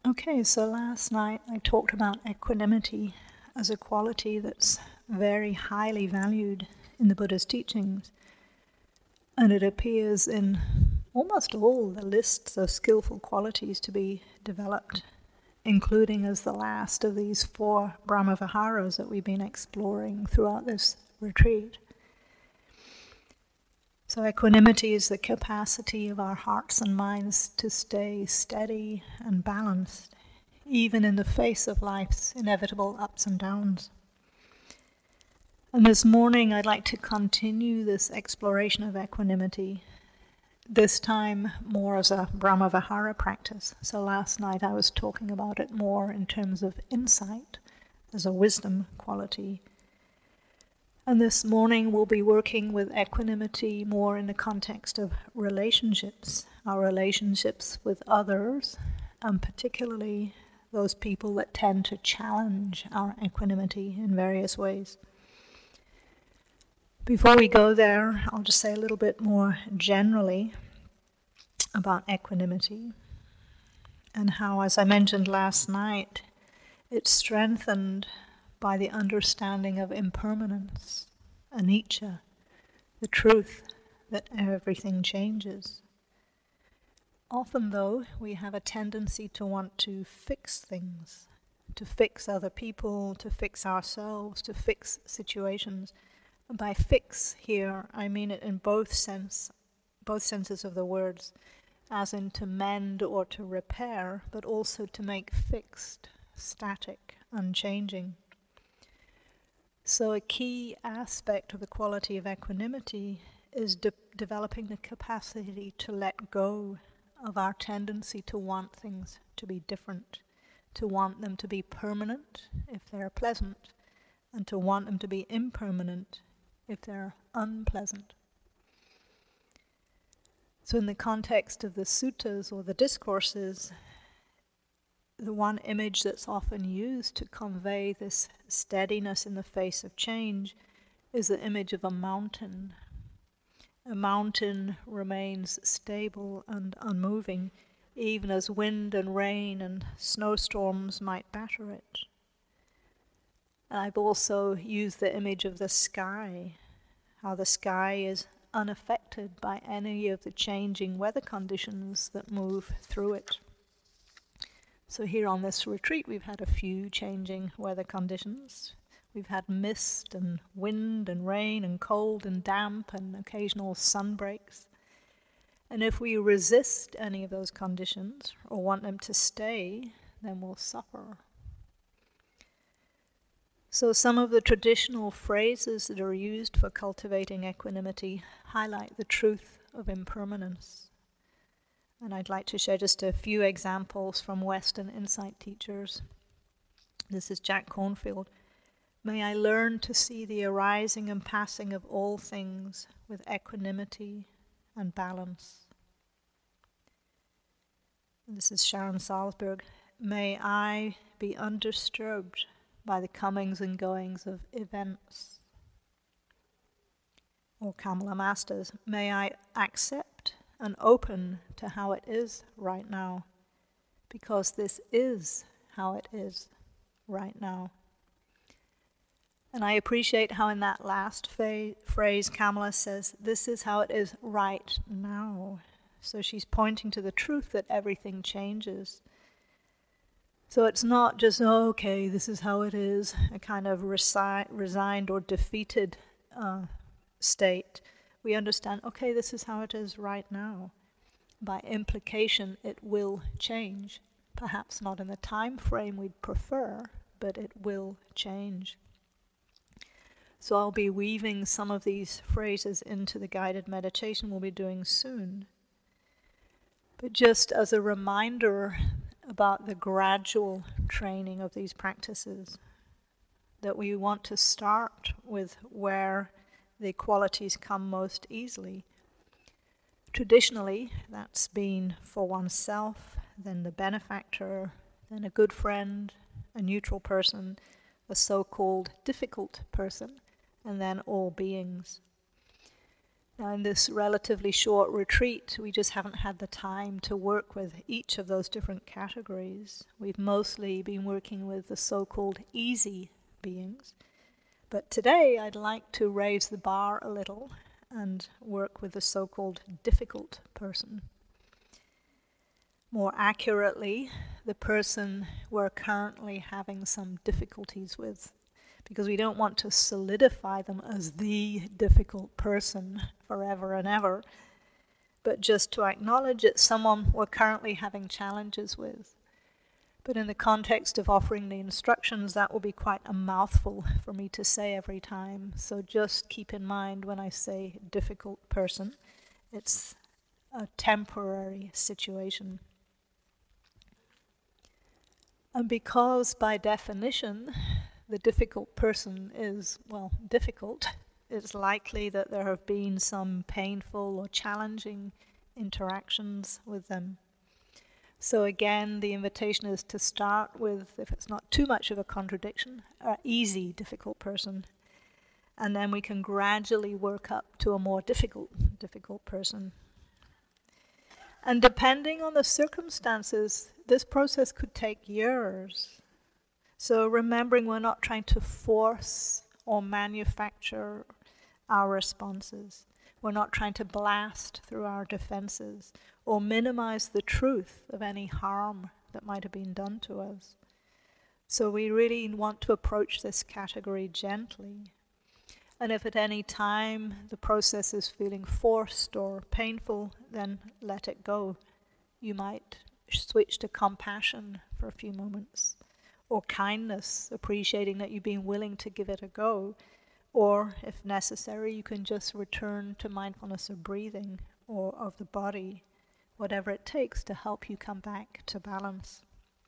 Okay, so last night I talked about equanimity as a quality that's very highly valued in the Buddha's teachings, and it appears in almost all the lists of skillful qualities to be developed, including as the last of these 4 Brahmaviharas that we've been exploring throughout this retreat. So equanimity is the capacity of our hearts and minds to stay steady and balanced, even in the face of life's inevitable ups and downs. And this morning I'd like to continue this exploration of equanimity, this time more as a Brahmavihara practice. So last night I was talking about it more in terms of insight, as a wisdom quality. And this morning we'll be working with equanimity more in the context of relationships, our relationships with others, and particularly those people that tend to challenge our equanimity in various ways. Before we go there, I'll just say a little bit more generally about equanimity and how, as I mentioned last night, it's strengthened by the understanding of impermanence, anicca, the truth that everything changes. Often, though, we have a tendency to want to fix things, to fix other people, to fix ourselves, to fix situations. By fix here, I mean it in both senses of the words, as in to mend or to repair, but also to make fixed, static, unchanging. So a key aspect of the quality of equanimity is developing the capacity to let go of our tendency to want things to be different, to want them to be permanent if they're pleasant, and to want them to be impermanent if they're unpleasant. So in the context of the suttas or the discourses, the one image that's often used to convey this steadiness in the face of change is the image of a mountain. A mountain remains stable and unmoving, even as wind and rain and snowstorms might batter it. And I've also used the image of the sky, how the sky is unaffected by any of the changing weather conditions that move through it. So here on this retreat we've had a few changing weather conditions. We've had mist and wind and rain and cold and damp and occasional sun breaks. And if we resist any of those conditions or want them to stay, then we'll suffer. So some of the traditional phrases that are used for cultivating equanimity highlight the truth of impermanence. And I'd like to share just a few examples from Western insight teachers. This is Jack Kornfield. May I learn to see the arising and passing of all things with equanimity and balance. And this is Sharon Salzberg. May I be undisturbed by the comings and goings of events. Or Kamala Masters. May I accept and open to how it is right now, because this is how it is right now. And I appreciate how in that last phrase Kamala says, this is how it is right now. So she's pointing to the truth that everything changes. So it's not just, oh, okay, this is how it is, a kind of resigned or defeated state. We understand, okay, this is how it is right now. By implication, it will change. Perhaps not in the time frame we'd prefer, but it will change. So I'll be weaving some of these phrases into the guided meditation we'll be doing soon. But just as a reminder about the gradual training of these practices, that we want to start with where the qualities come most easily. Traditionally, that's been for oneself, then the benefactor, then a good friend, a neutral person, a so-called difficult person, and then all beings. Now, in this relatively short retreat, we just haven't had the time to work with each of those different categories. We've mostly been working with the so-called easy beings. But today, I'd like to raise the bar a little and work with the so-called difficult person. More accurately, the person we're currently having some difficulties with, because we don't want to solidify them as the difficult person forever and ever, but just to acknowledge it's someone we're currently having challenges with. But in the context of offering the instructions, that will be quite a mouthful for me to say every time. So just keep in mind when I say difficult person, it's a temporary situation. And because by definition, the difficult person is, well, difficult, it's likely that there have been some painful or challenging interactions with them. So again, the invitation is to start with, if it's not too much of a contradiction, an easy difficult person. And then we can gradually work up to a more difficult person. And depending on the circumstances, this process could take years. So remembering we're not trying to force or manufacture our responses. We're not trying to blast through our defenses or minimize the truth of any harm that might have been done to us. So we really want to approach this category gently. And if at any time the process is feeling forced or painful, then let it go. You might switch to compassion for a few moments, or kindness, appreciating that you've been willing to give it a go. Or, if necessary, you can just return to mindfulness of breathing or of the body, whatever it takes to help you come back to balance.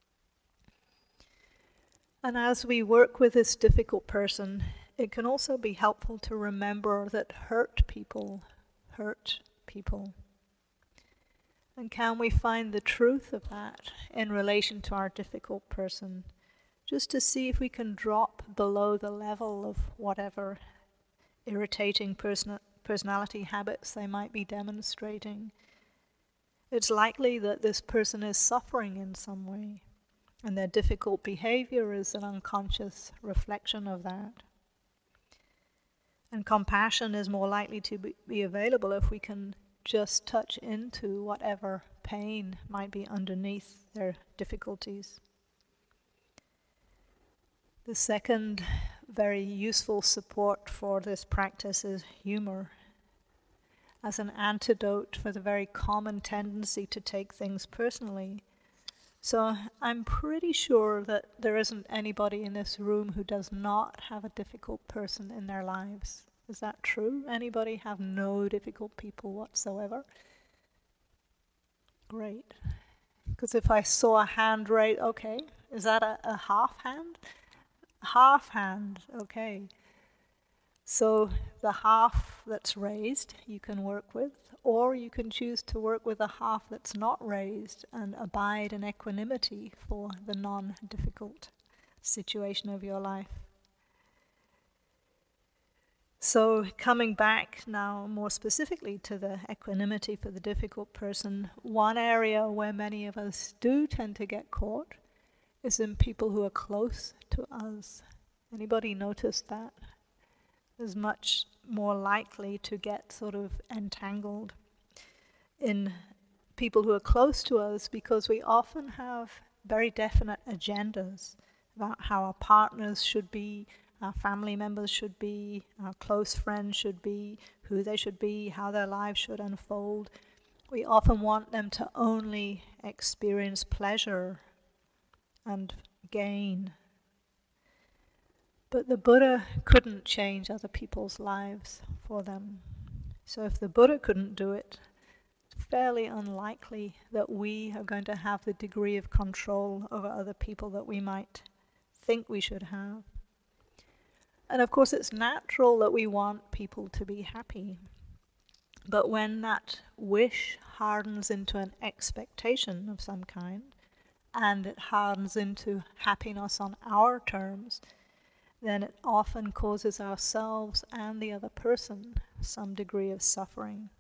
And as we work with this difficult person, it can also be helpful to remember that hurt people hurt people. And can we find the truth of that in relation to our difficult person? Just to see if we can drop below the level of whatever irritating personality habits they might be demonstrating. It's likely that this person is suffering in some way, and their difficult behavior is an unconscious reflection of that. And compassion is more likely to be available if we can just touch into whatever pain might be underneath their difficulties. The second very useful support for this practice is humor, as an antidote for the very common tendency to take things personally. So I'm pretty sure that there isn't anybody in this room who does not have a difficult person in their lives. Is that true? Anybody have no difficult people whatsoever? Great. Because if I saw a hand raised, okay, is that a half hand? Half hand, okay. So the half that's raised you can work with, or you can choose to work with a half that's not raised and abide in equanimity for the non-difficult situation of your life. So coming back now more specifically to the equanimity for the difficult person, one area where many of us do tend to get caught is in people who are close to us. Anybody notice that? Is much more likely to get sort of entangled in people who are close to us because we often have very definite agendas about how our partners should be, our family members should be, our close friends should be, who they should be, how their lives should unfold. We often want them to only experience pleasure and gain. But the Buddha couldn't change other people's lives for them. So if the Buddha couldn't do it, it's fairly unlikely that we are going to have the degree of control over other people that we might think we should have. And of course it's natural that we want people to be happy. But when that wish hardens into an expectation of some kind, and it hardens into happiness on our terms, then it often causes ourselves and the other person some degree of suffering.